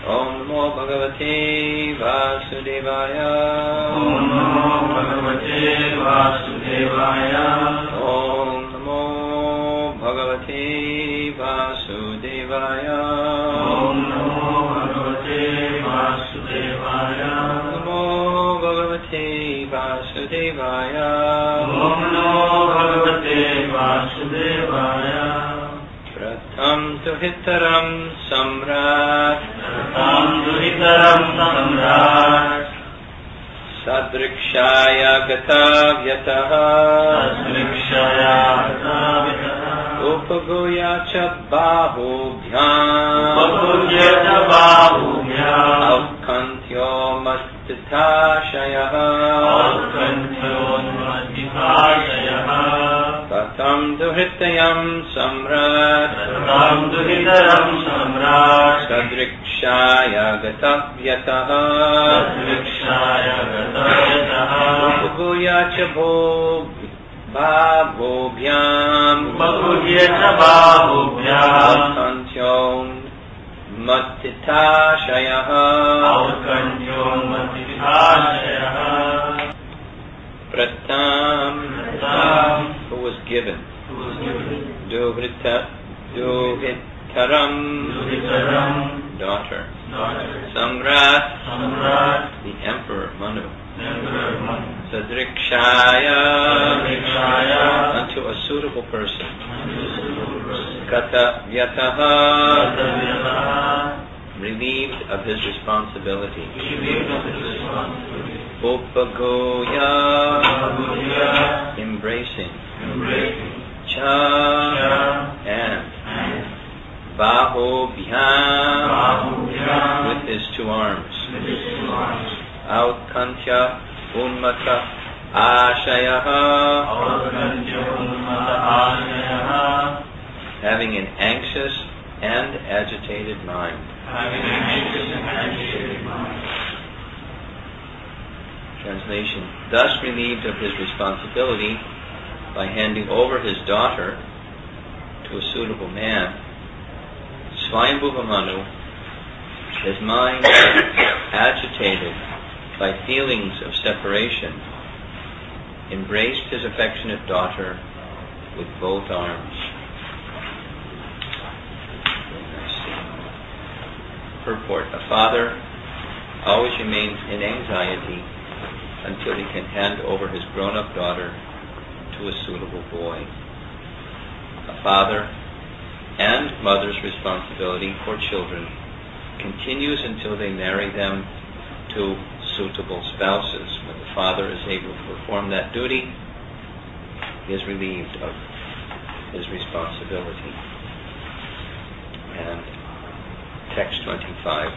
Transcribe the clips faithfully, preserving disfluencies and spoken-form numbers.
Om Namo Bhagavate Vasudevaya. Om Namo Bhagavate Vasudevaya. Om Namo Bhagavate Vasudevaya. Om Namo Bhagavate Vasudevaya. Namo Bhagavate Vasudevaya. Om Namo Bhagavate Vasudevaya. Pratham Tuhitaram Samrat. Pratham Tuhitaram Samrat. Sadrikshaya Gata Vyataha. Sadrikshaya Gata Vyataha. Upagoya cha bahubhyam. Upagoya cha bahubhyam. Avkantyo mastitashayah. Avkantyo mastitashayah. Tatam duhritayam samrat. Tatam duhitaram samrat. Sadrikshaya gata vyataha. Sadrikshaya gata vyataha. Upagoya cha bhubhyam. Bahubhyam. Upagoya cha bahubhyam. Avkantyo mastitashayah. Avkantyo mastitashayah. Pratham, who was given. Duhrita, Duhitaram, daughter. Samrat, the emperor Manu. Sadrikshaya, unto a suitable person. Kata Vyataha, relieved of his responsibility. Upagoya, embracing. Cha, and. Bahubhyam, with his two arms. Autkantya Unmata Ashayaha, having an anxious and agitated mind. Translation: thus relieved of his responsibility by handing over his daughter to a suitable man, Swayambhuva Manu, his mind agitated by feelings of separation, embraced his affectionate daughter with both arms. Purport: a father always remains in anxiety until he can hand over his grown-up daughter to a suitable boy. A father and mother's responsibility for children continues until they marry them to suitable spouses. When the father is able to perform that duty, he is relieved of his responsibility. And text twenty-five.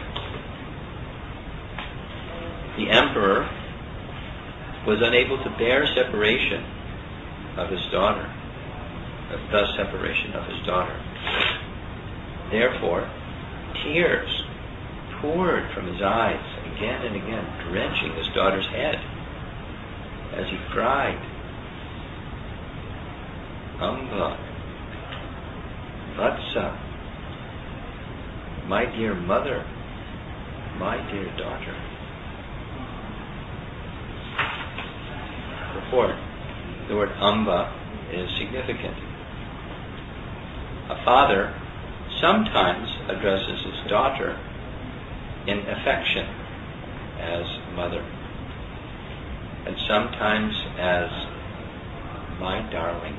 The emperor was unable to bear separation of his daughter, the separation of his daughter. Therefore, tears poured from his eyes again and again, drenching his daughter's head as he cried, Amba, Vatsa, my dear mother, my dear daughter. Report. The word Amba is significant. A father sometimes addresses his daughter in affection as mother, and sometimes as my darling.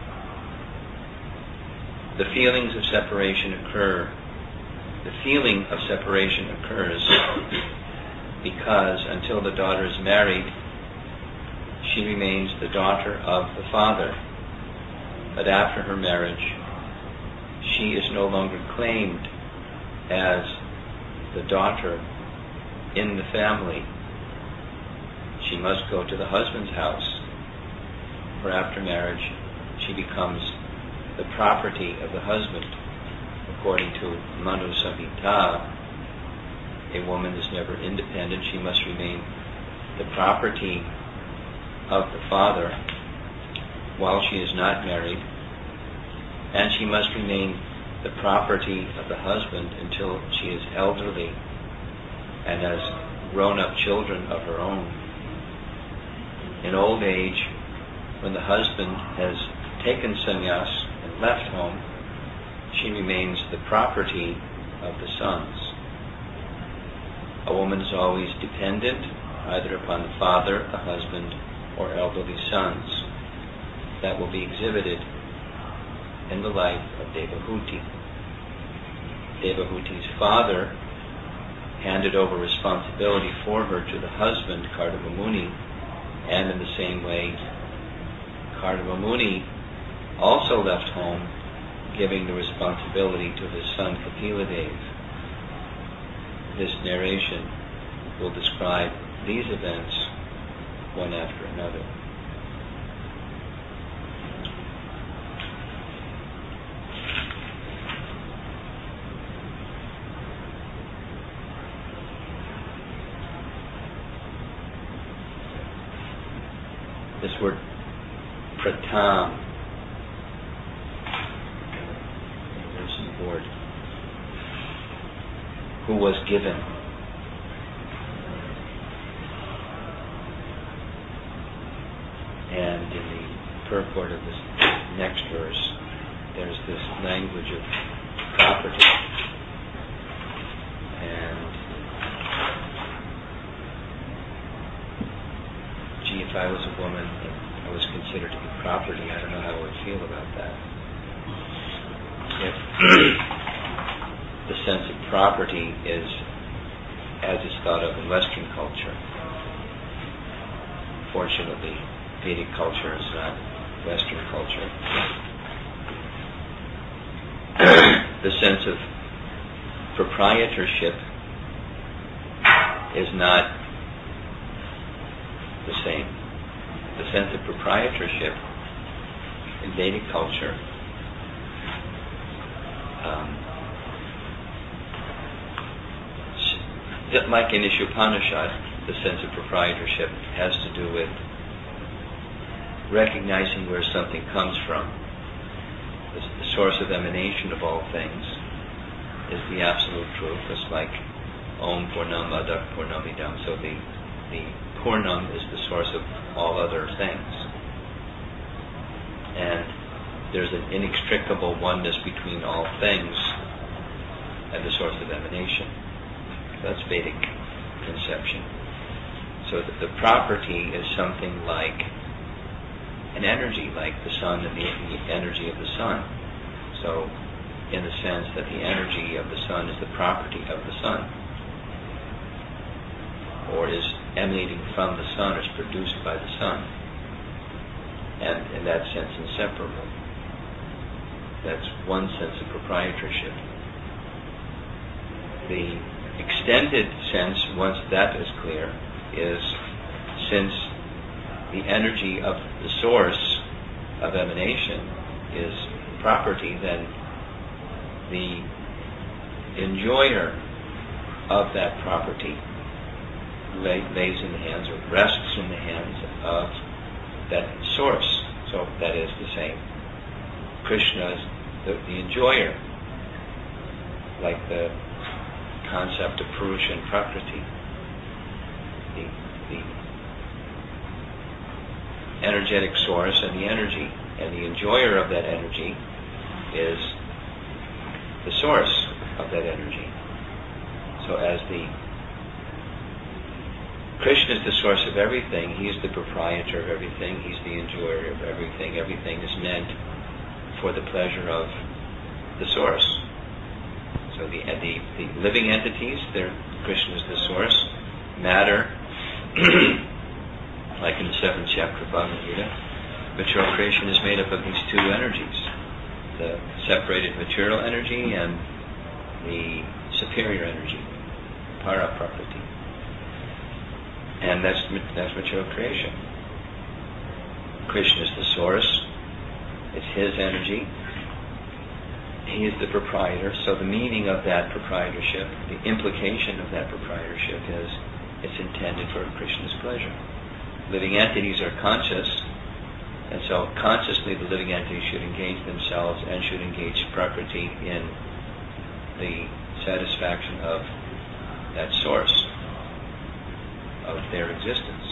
The feelings of separation occur. The feeling of separation occurs because until the daughter is married, she remains the daughter of the father. But after her marriage, she is no longer claimed as the daughter in the family. She must go to the husband's house, for after marriage, she becomes the property of the husband. According to Manu Samhita, a woman is never independent. She must remain the property of the father while she is not married, and she must remain the property of the husband until she is elderly and has grown-up children of her own. In old age, when the husband has taken sannyas and left home, she remains the property of the sons. A woman is always dependent either upon the father, the husband, or elderly sons. That will be exhibited in the life of Devahuti. Devahuti's father handed over responsibility for her to the husband, Kardama Muni, and in the same way, Kardama Muni also left home, giving the responsibility to his son Kapila Dev. This narration will describe these events one after another. This word pratam, there's the word, who was given. And in the purport of this next verse, there's this language of property. And gee, if I was a woman and I was considered to be property, I don't know how I would feel about that. If the sense of property is as is thought of in Western culture. Fortunately, Vedic culture is not Western culture. The sense of proprietorship is not the same. The sense of proprietorship in Vedic culture um, like in Ishopanishad, the sense of proprietorship has to do with recognizing where something comes from. The, the source of emanation of all things is the absolute truth. It's like Om Purnam Adak Purnamidam. So the, the Purnam is the source of all other things. And there's an inextricable oneness between all things and the source of emanation. That's Vedic conception. So that the property is something like an energy, like the sun and the, the energy of the sun. So, in the sense that the energy of the sun is the property of the sun, or is emanating from the sun, or is produced by the sun, and in that sense inseparable. That's one sense of proprietorship. The extended sense, once that is clear, is since the energy of the source of emanation is property, then the enjoyer of that property lay, lays in the hands, or rests in the hands of that source. So that is to say, Krishna is the, the enjoyer, like the concept of Purusha and Prakriti. The, the energetic source and the energy, and the enjoyer of that energy is the source of that energy. So as the Krishna is the source of everything, he's the proprietor of everything, he's the enjoyer of everything. Everything is meant for the pleasure of the source. So the, the, the living entities, Krishna is the source. Matter, like in the seventh chapter of Bhagavad Gita, material creation is made up of these two energies, the separated material energy and the superior energy, para prakriti. And that's, that's material creation. Krishna is the source, it's his energy, he is the proprietor. So the meaning of that proprietorship, the implication of that proprietorship is it's intended for Krishna's pleasure. Living entities are conscious, and so consciously the living entities should engage themselves and should engage Prakriti in the satisfaction of that source. of their existence.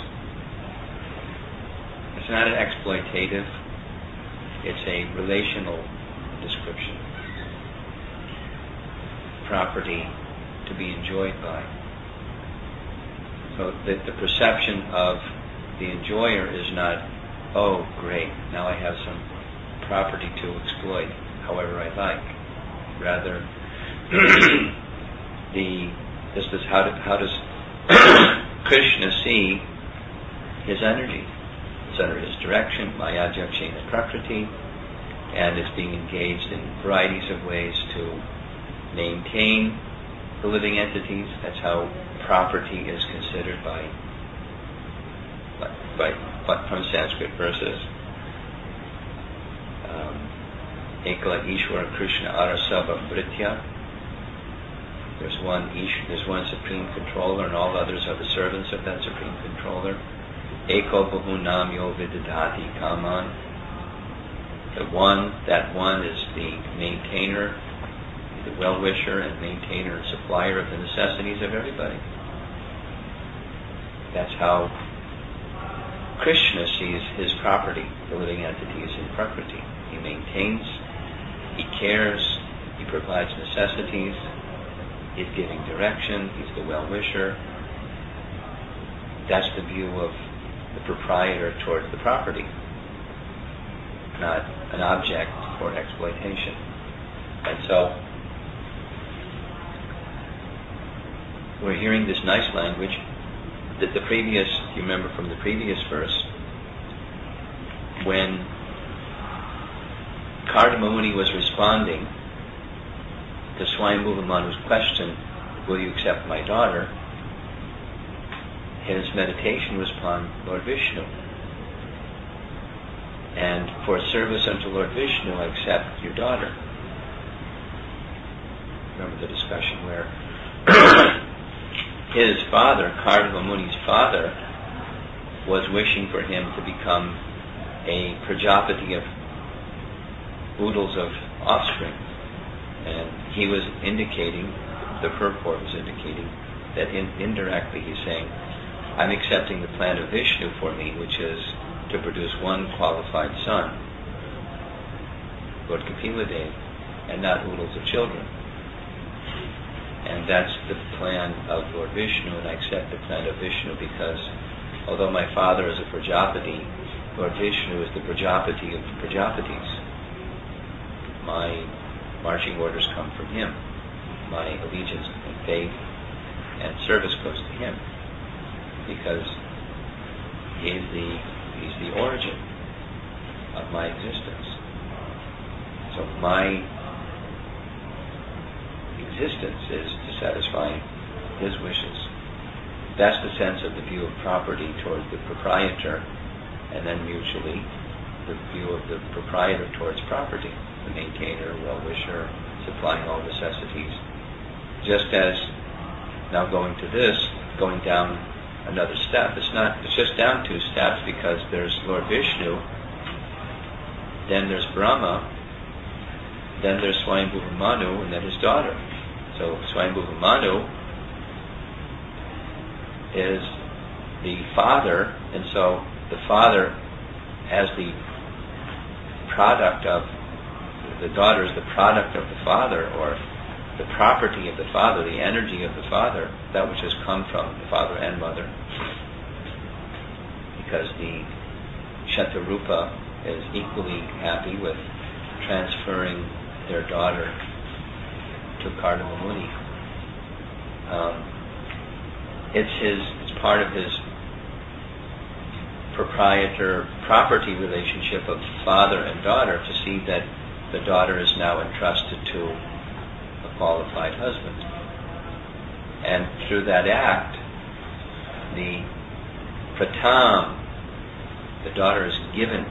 It's not an exploitative, it's a relational description. Property to be enjoyed by. So that the perception of the enjoyer is not, oh great, now I have some property to exploit however I like. Rather, the this is how, do, how does Krishna see his energy? It's under his direction, Maya Jakshena Prakriti, and it's being engaged in varieties of ways to maintain the living entities. That's how property is considered by, by, by from Sanskrit verses. Um, Ekala Ishvara Krishna Arasava Vritya. There's one Ish, there's one supreme controller, and all others are the servants of that supreme controller. Eko Bahunam Yo Vidadati Kaman. The one, that one is the maintainer, the well-wisher and maintainer and supplier of the necessities of everybody. That's how Krishna sees his property, the living entities in Prakriti. He maintains, he cares, he provides necessities, he's giving direction, he's the well-wisher. That's the view of the proprietor towards the property, not an object for exploitation. And so, we're hearing this nice language that the previous, you remember from the previous verse, when Kardama Muni was responding to Swayambhuva Manu's question, will you accept my daughter? His meditation was upon Lord Vishnu. And for service unto Lord Vishnu, I accept your daughter. Remember the discussion where his father, Kardama Muni's father, was wishing for him to become a Prajapati of oodles of offspring. And he was indicating, the purport was indicating, that in, indirectly he's saying, I'm accepting the plan of Vishnu for me, which is to produce one qualified son, Lord Kapila-Dev, and not oodles of children. And that's the plan of Lord Vishnu, and I accept the plan of Vishnu because although my father is a Prajapati, Lord Vishnu is the Prajapati of the Prajapatis. My marching orders come from him. My allegiance and faith and service goes to him because he's the, he's the origin of my existence. So my existence is to satisfy his wishes. That's the sense of the view of property towards the proprietor, and then mutually the view of the proprietor towards property, the maintainer, well-wisher, supplying all necessities. Just as, now going to this, going down another step, it's not, it's just down two steps because there's Lord Vishnu, then there's Brahma, then there's Swayambhuva Manu, and then his daughter. So Swayambhuva Manu is the father, and so the father as the product of, the daughter is the product of the father, or the property of the father, the energy of the father, that which has come from the father and mother. Because the Shatarupa is equally happy with transferring their daughter to Kardama Muni. Um, it's his, it's part of his proprietor property relationship of father and daughter to see that the daughter is now entrusted to a qualified husband. And through that act, the pratam, the daughter is given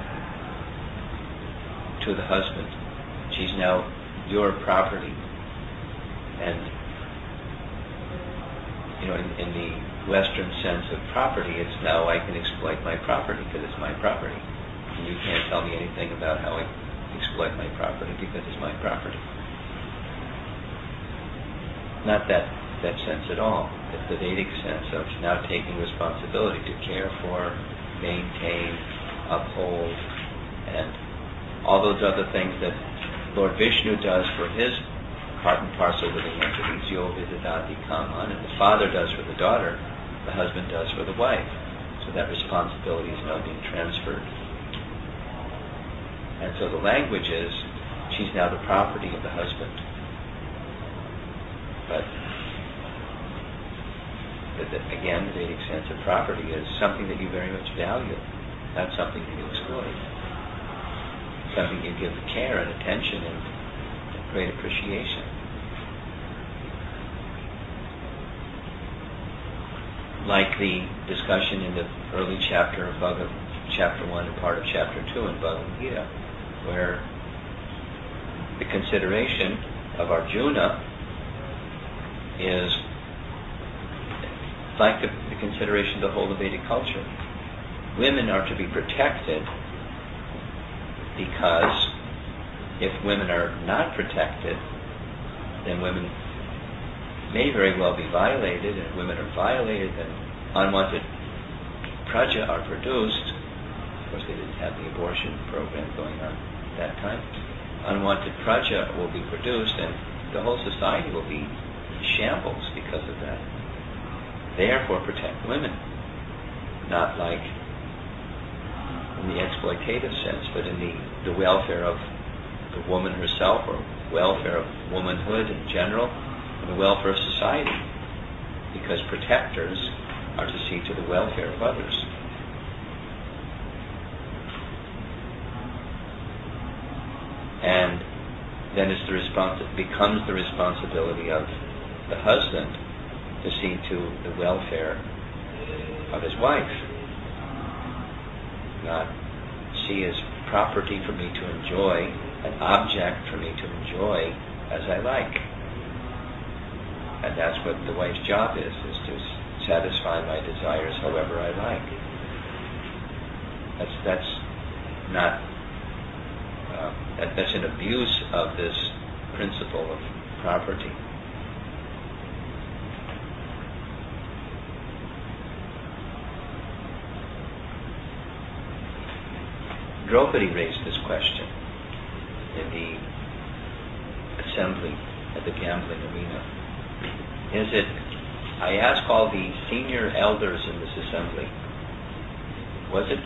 to the husband. She's now your property. And, you know, in, in the Western sense of property, it's now I can exploit my property because it's my property. And you can't tell me anything about how I exploit my property because it's my property. Not that that sense at all. It's the Vedic sense of now taking responsibility to care for, maintain, uphold, and all those other things that Lord Vishnu does for his part and parcel living entities, Yo Vidadati Kaman, and the father does for the daughter, the husband does for the wife. So that responsibility is now being transferred. And so the language is, she's now the property of the husband. But, but the, again, the Vedic sense of property is something that you very much value, not something that you exploit. Something you give care and attention and great appreciation. Like the discussion in the early chapter of Bhagavad, chapter one and part of chapter two in Bhagavad Gita, where the consideration of Arjuna is like the, the consideration of the whole of Vedic culture. Women are to be protected because if women are not protected, then women may very well be violated, and if women are violated, then unwanted praja are produced. Of course, they didn't have the abortion program going on at that time. Unwanted praja will be produced, and the whole society will be shambles because of that. Therefore, protect women, not like in the exploitative sense, but in the, the welfare of the woman herself, or welfare of womanhood in general, and the welfare of society, because protectors are to see to the welfare of others. And then it's the respons- it becomes the responsibility of the husband to see to the welfare of his wife. Not she is property for me to enjoy, an object for me to enjoy as I like. And that's what the wife's job is, is to satisfy my desires however I like. That's that's not uh, that, that's an abuse of this principle of property. Draupadi raised this question in the assembly at the gambling arena. Is it, I ask all the senior elders in this assembly, was it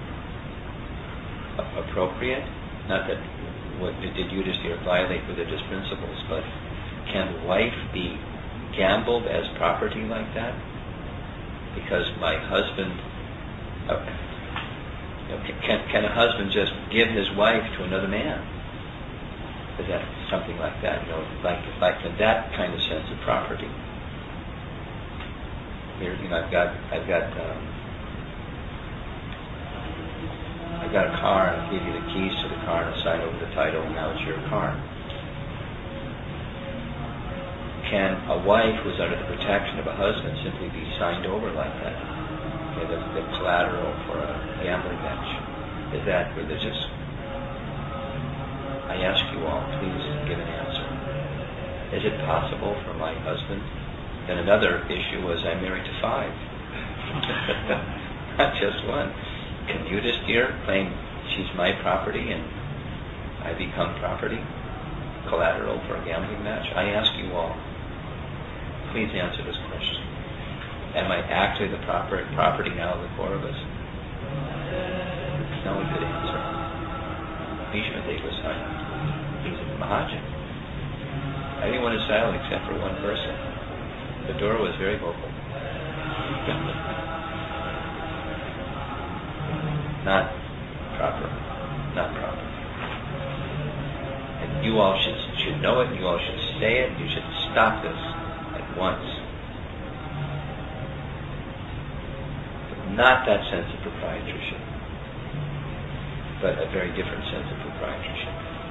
a- appropriate? Not that what did Yudhishthira violate religious principles, but can the wife be gambled as property like that? Because my husband, uh, you know, can, can a husband just give his wife to another man? Is that something like that? You know, like like that kind of sense of property. Here, you know, I've got I've got um, I've got a car, and I'll give you the keys to the car, and I'll sign over the title, and now it's your car. Can a wife who's under the protection of a husband simply be signed over like that? Okay, the, the collateral for a gambling match. Is that religious? I ask you all, please give an answer. Is it possible for my husband? Then another issue was I'm married to five. Not just one. Can Yudhishthira claim she's my property and I become property? Collateral for a gambling match? I ask you all, please answer this question. Am I actually the proper property now of the four of us? No one could answer. Bhishma Deva was silent. He's a Mahajan. Everyone is silent except for one person. Vidura was very vocal. Not proper. Not proper. And you all should should know it, you all should say it, you should stop this at once. But not that sense of proprietorship, but a very different sense of proprietorship.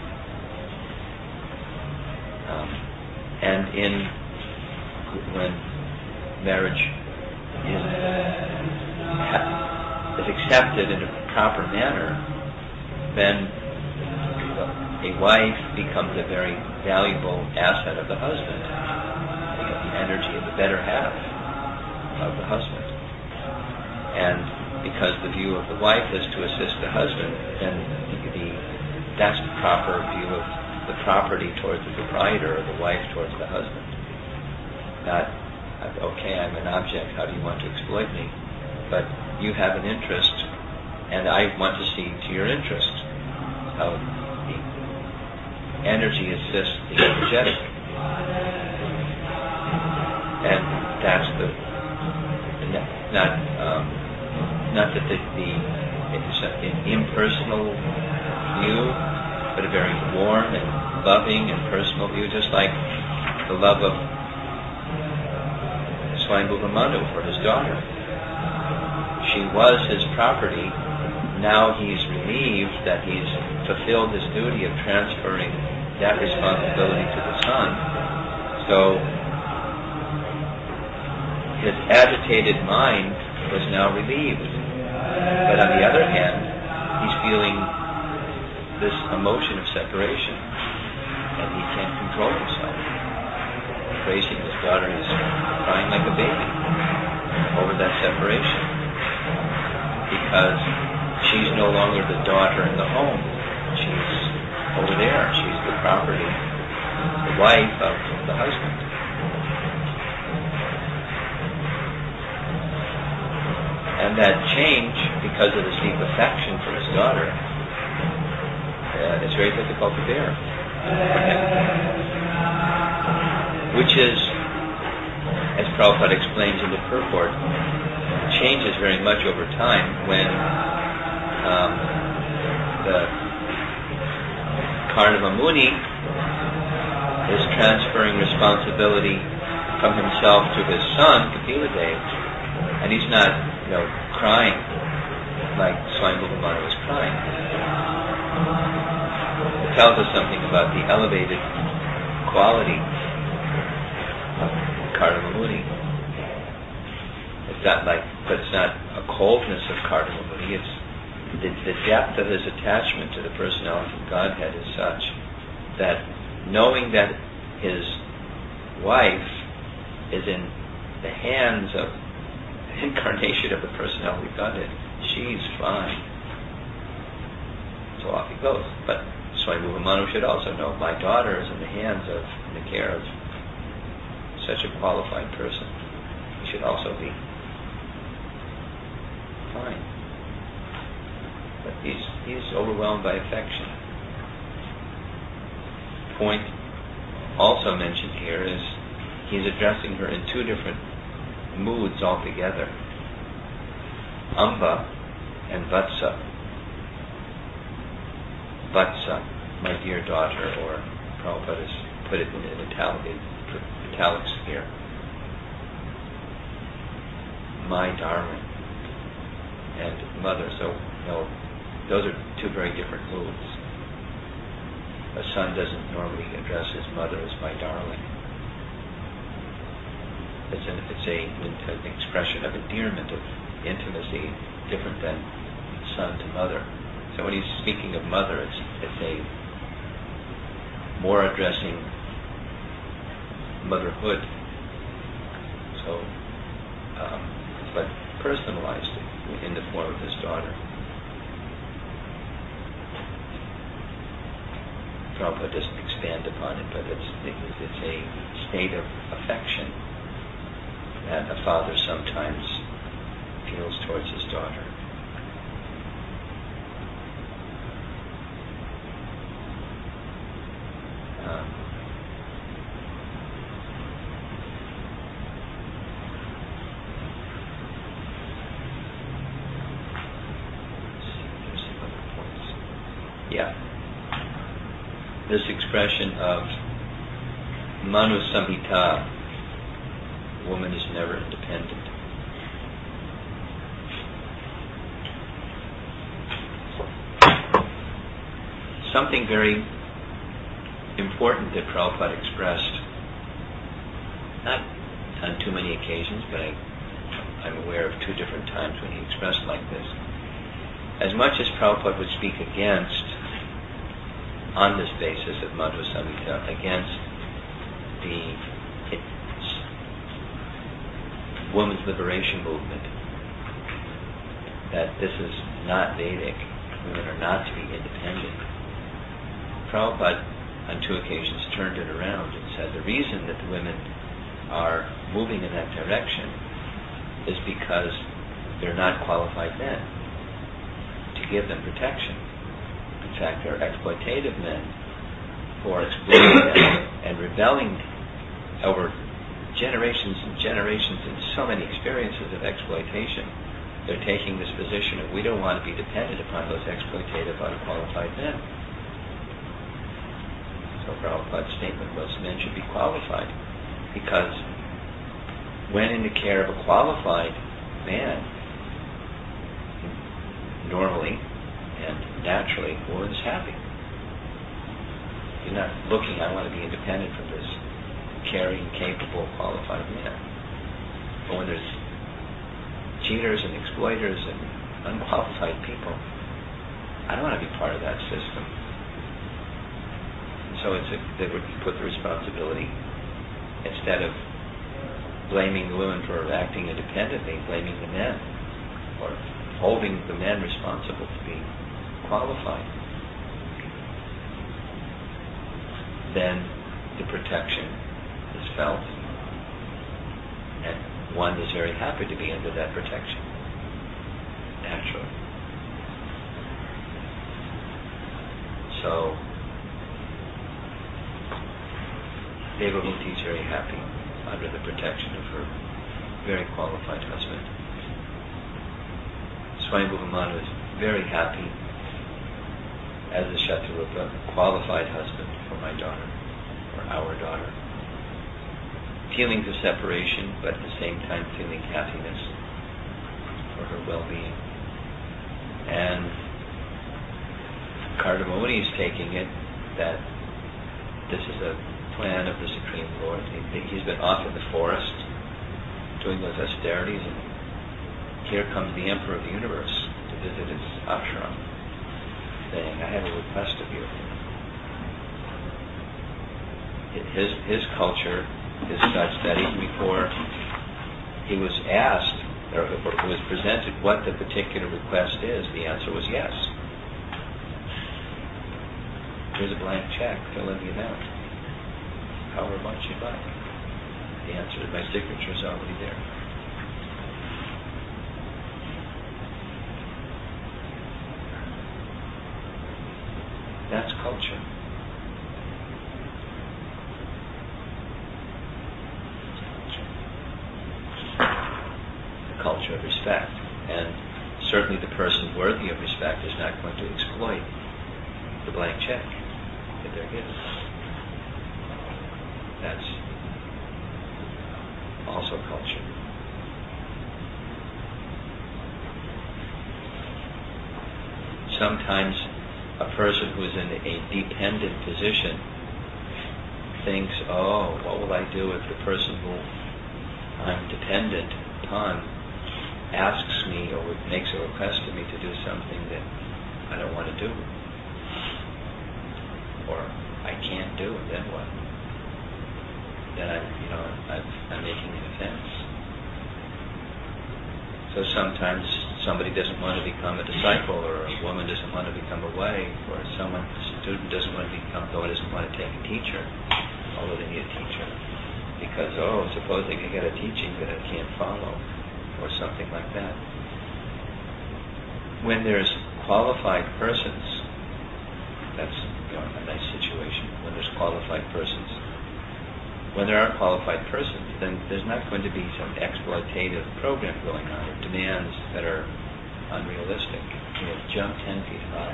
Um, and in when marriage is, is accepted in a proper manner, then a wife becomes a very valuable asset of the husband. And energy of the better half of the husband. And because the view of the wife is to assist the husband, then the, the, that's the proper view of the property towards the proprietor, or the wife towards the husband. Not, okay, I'm an object, how do you want to exploit me? But you have an interest, and I want to see to your interest. How the energy assists the energetic. And that's the, not, um, not that the, the it's an impersonal view, but a very warm and loving and personal view, just like the love of Swayambhuva Manu for his daughter. She was his property. Now he's relieved that he's fulfilled his duty of transferring that responsibility to the son. So his agitated mind was now relieved. But on the other hand, he's feeling this emotion of separation, and he can't control himself. Praising his daughter, he's crying like a baby over that separation, because she's no longer the daughter in the home. She's over there. She's the property, the wife of the husband. And that change, because of his deep affection for his daughter, uh, is very difficult to bear for him. Which is, as Prabhupada explains in the purport, changes very much over time when um, the Karnava Muni is transferring responsibility from himself to his son, Kapila Dev, and he's not, you know, crying like Swayambhuva Manu was crying. It tells us something about the elevated quality of Karnava Muni. It's not like, but it's not a coldness of Karnava Muni. It's the, the depth of his attachment to the personality of Godhead is such that knowing that his wife is in the hands of the incarnation of the personality of Godhead, she's fine. So off he goes. But Swayambhuva Manu should also know, my daughter is in the hands of, in the care of such a qualified person. He should also be fine. But he's, he's overwhelmed by affection. Point also mentioned here is he's addressing her in two different moods altogether. Amba and Vatsa. Vatsa, my dear daughter, or Prabhupada has put it in italic, italics here. My darling and mother. So, you know, those are two very different moods. A son doesn't normally address his mother as my darling. It's an, it's a, an expression of endearment, of intimacy, different than son to mother. So when he's speaking of mother, it's it's a more addressing motherhood. So, um, but personalized in the form of his daughter. Prabhupada doesn't expand upon it, but it's it's a state of affection that a father sometimes feels towards his daughter. Um, Yeah. This expression of Manu Samhita, woman is never independent. Something very important that Prabhupada expressed, not on too many occasions, but I, I'm aware of two different times when he expressed like this. As much as Prabhupada would speak against, on this basis of Madhva Samhita, against the women's liberation movement, that this is not Vedic, women are not to be independent, Prabhupada on two occasions turned it around and said the reason that the women are moving in that direction is because they're not qualified men to give them protection. In fact, they're exploitative men who are exploiting them and rebelling over generations and generations and so many experiences of exploitation. They're taking this position of we don't want to be dependent upon those exploitative, unqualified men. So Prabhupada's statement was men should be qualified, because when in the care of a qualified man, normally and naturally, a woman's happy. You're not looking, I want to be independent from this caring, capable, qualified man. But when there's cheaters and exploiters and unqualified people, I don't want to be part of that system. And so it's a, they would put the responsibility, instead of blaming the women for acting independently, blaming the men, or holding the men responsible to be qualified. Then the protection is felt, and one is very happy to be under that protection, naturally. So, Devahuti is very happy under the protection of her very qualified husband. Swayambhuva Manu is very happy as a Shatarupa, qualified husband for my daughter, or our daughter. Feelings of separation, but at the same time feeling happiness for her well-being. And Kardamoni is taking it that this is a plan of the Supreme Lord. He, he's been off in the forest doing those austerities, and here comes the Emperor of the Universe to visit his ashram, saying, I have a request of you. His, his culture is such that even before he was asked, or it was presented what the particular request is, the answer was yes. Here's a blank check, fill in the amount, however much you'd like. The answer is, my signature is already there. That's culture. The culture of respect. And certainly the person worthy of respect is not going to exploit the blank check that they're given. That's also culture. Sometimes a person who is in a dependent position thinks, oh, what will I do if the person who I'm dependent upon asks me or makes a request of me to do something that I don't want to do, or I can't do, then what? Then I'm, you know, I'm, I'm making an offense. So sometimes somebody doesn't want to become a disciple, or a woman doesn't want to become a wife, or someone, a student doesn't want to become, or doesn't want to take a teacher, although they need a teacher, because, oh, supposing I get a teaching that I can't follow, or something like that. When there's qualified persons, that's, you know, a nice situation, when there's qualified persons. When there are qualified persons, then there's not going to be some exploitative program going on, or demands that are unrealistic. You know, jump ten feet high,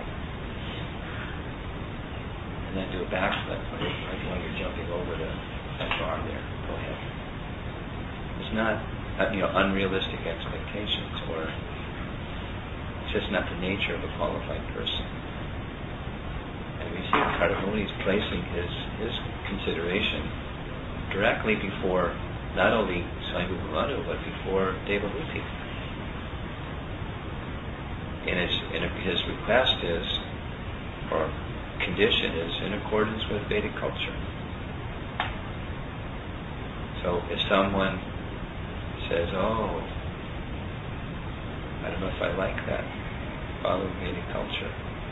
and then do a backflip right while you're jumping over the, that bar there. Go ahead. It's not, uh, you know, unrealistic expectations, or it's just not the nature of a qualified person. And we see Kardamoni is placing his his consideration directly before not only Swayambhuva Manu, but before Devahuti. And his, and his request is, or condition is, in accordance with Vedic culture. So if someone says, oh, I don't know if I like that. Follow Vedic culture.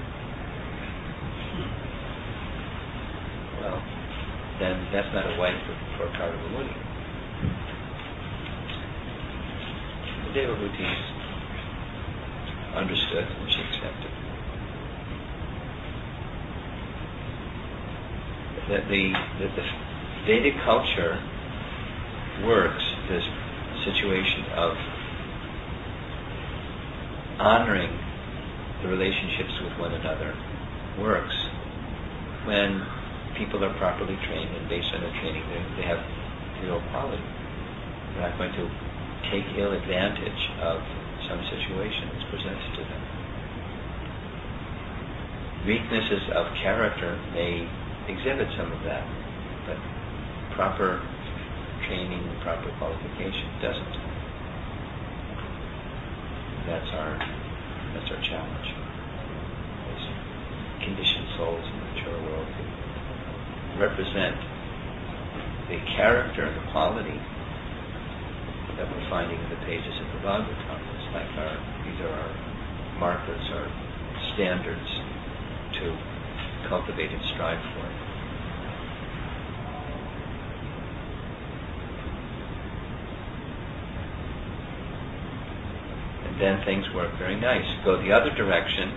Well, then that's not a wife for, for Kaurava Muni. The Devahutis understood and she accepted. That the, that the Vedic culture works, this situation of honoring the relationships with one another works when people are properly trained, and based on their training they, they have real quality. They're not going to take ill advantage of some situation that's presented to them. Weaknesses of character may exhibit some of that, but proper training, proper qualification doesn't. That's our that's our challenge. Those conditioned souls in the mature world who represent the character and the quality that we're finding in the pages of the Bhagavatam. It's like our these are our markers, our standards to cultivate and strive for. And then things work very nice. Go the other direction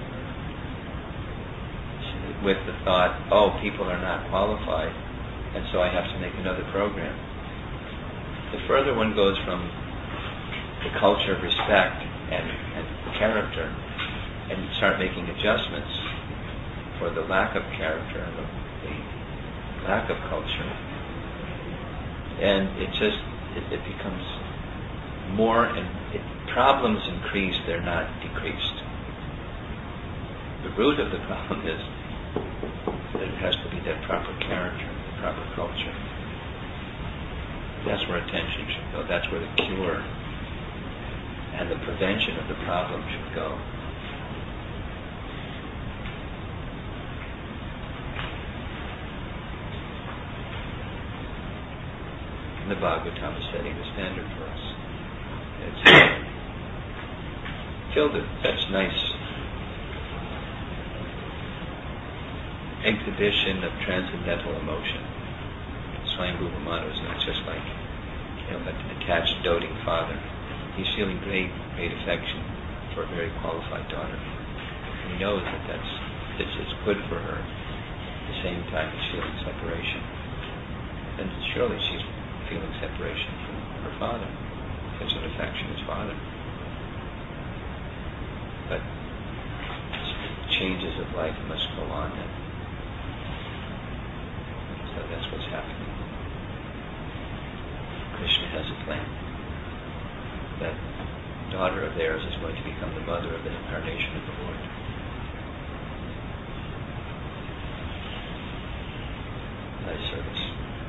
with the thought, oh, people are not qualified, and so I have to make another program. The further one goes from the culture of respect and, and character, and you start making adjustments for the lack of character and the, the lack of culture, and it just it, it becomes more, and it, problems increase, they're not decreased. The root of the problem is that it has to be that proper character, the proper culture. That's where attention should go. That's where the cure and the prevention of the problem should go. And the Bhagavatam is setting the standard for us. It's filled with such nice exhibition of transcendental emotion. Swayambhuva Manu is not just like, you know, an attached, doting father. He's feeling great, great affection for a very qualified daughter. He knows that that's it's, it's good for her. At the same time, he's feeling separation, and surely she's feeling separation from her father. Such an affectionate father, but changes of life must go on. And so that's what's happening. Krishna has a plan. That daughter of theirs is going to become the mother of the incarnation of the Lord. Nice service.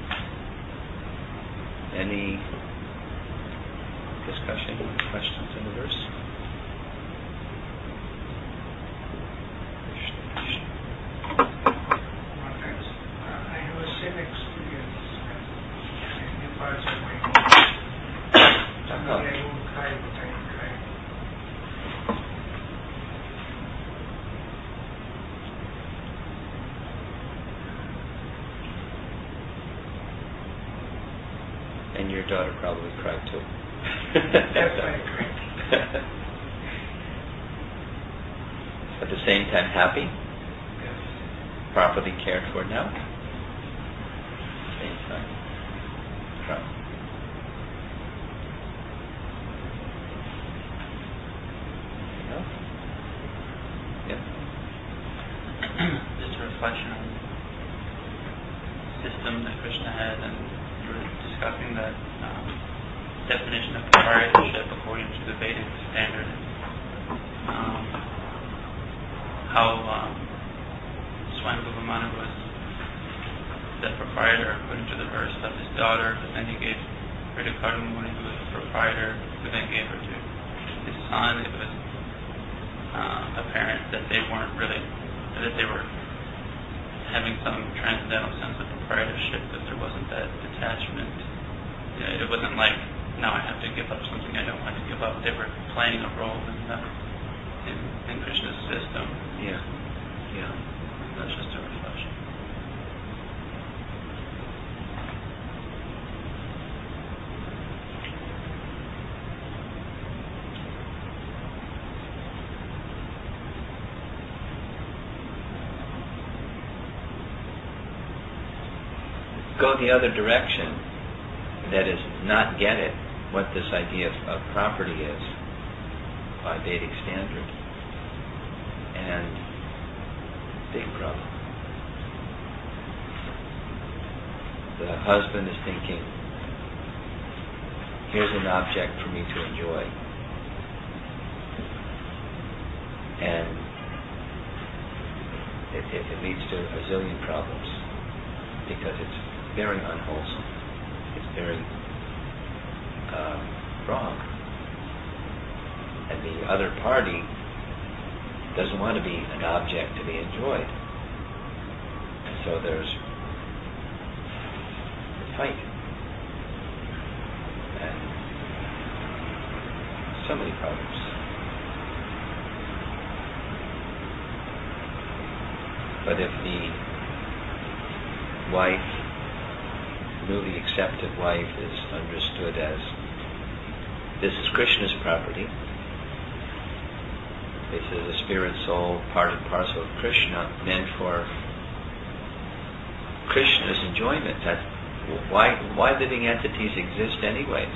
Any discussion, questions in the verse? And your daughter probably cried too. At the same time, happy? Yes. Properly cared for now? At the same time, proud. Anything else? Yeah? Just a reflection on the system that Krishna had, and you were discussing that um, definition of proprietorship according to the Vedic standard. Um, how um, Swayambhuva Manu was the proprietor according to the verse of his daughter, but then he gave her to Kaurava Muni, who was the proprietor, who then gave her to his son. It was uh, apparent that they weren't really, that they were having some transcendental sense of proprietorship, that there wasn't that detachment. You know, it wasn't like now I have to give up something I don't want to give up. They were playing a role in the, in, in Krishna's system. Yeah, yeah. That's just a reflection. Go the other direction, that is, not get it, what this idea of, of property is by Vedic standard, and big problem. The husband is thinking, here's an object for me to enjoy, and it, it, it leads to a zillion problems because it's very unwholesome. It's very um, wrong. And the other party doesn't want to be an object to be enjoyed. And so there's a fight. And so many problems. But if the wife, newly accepted wife, is understood as this is Krishna's property, this is a spirit soul, part and parcel of Krishna, meant for Krishna's enjoyment. That why why living entities exist anyways?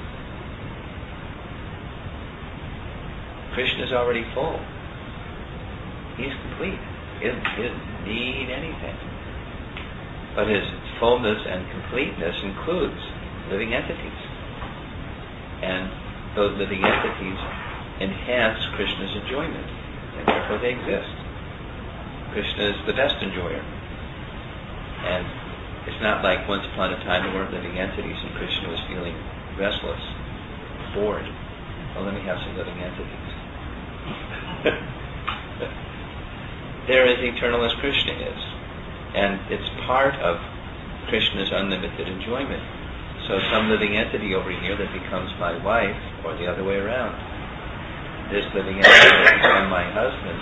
Krishna's already full. He's complete. He doesn't, he doesn't need anything. But his fullness and completeness includes living entities. And those living entities enhance Krishna's enjoyment, and therefore they exist. Krishna is the best enjoyer. And it's not like once upon a time there weren't living entities and Krishna was feeling restless, bored. Well, let me have some living entities. They're as eternal as Krishna is. And it's part of Krishna's unlimited enjoyment. So some living entity over here that becomes my wife, or the other way around. This living entity that becomes my husband.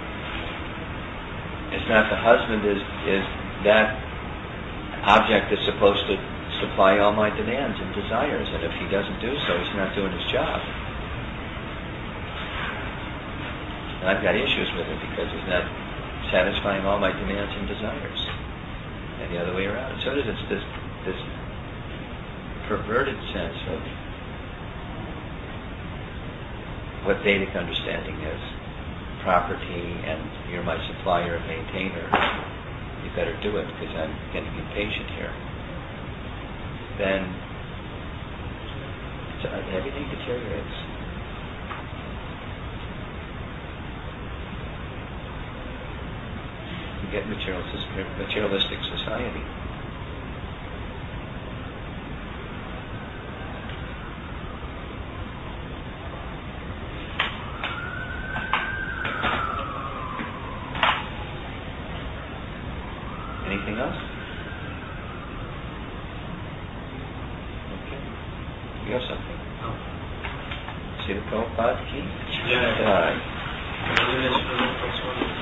It's not the husband is, is that object that's supposed to supply all my demands and desires, and if he doesn't do so, he's not doing his job. And I've got issues with it because he's not satisfying all my demands and desires, and the other way around. So there's this this perverted sense of what Vedic understanding is: property, and you're my supplier and maintainer. You better do it because I'm getting impatient here. Then everything deteriorates. Get materialistic society. Anything else? Okay. You have something? No. See the Prabhupada key? Yeah. All right.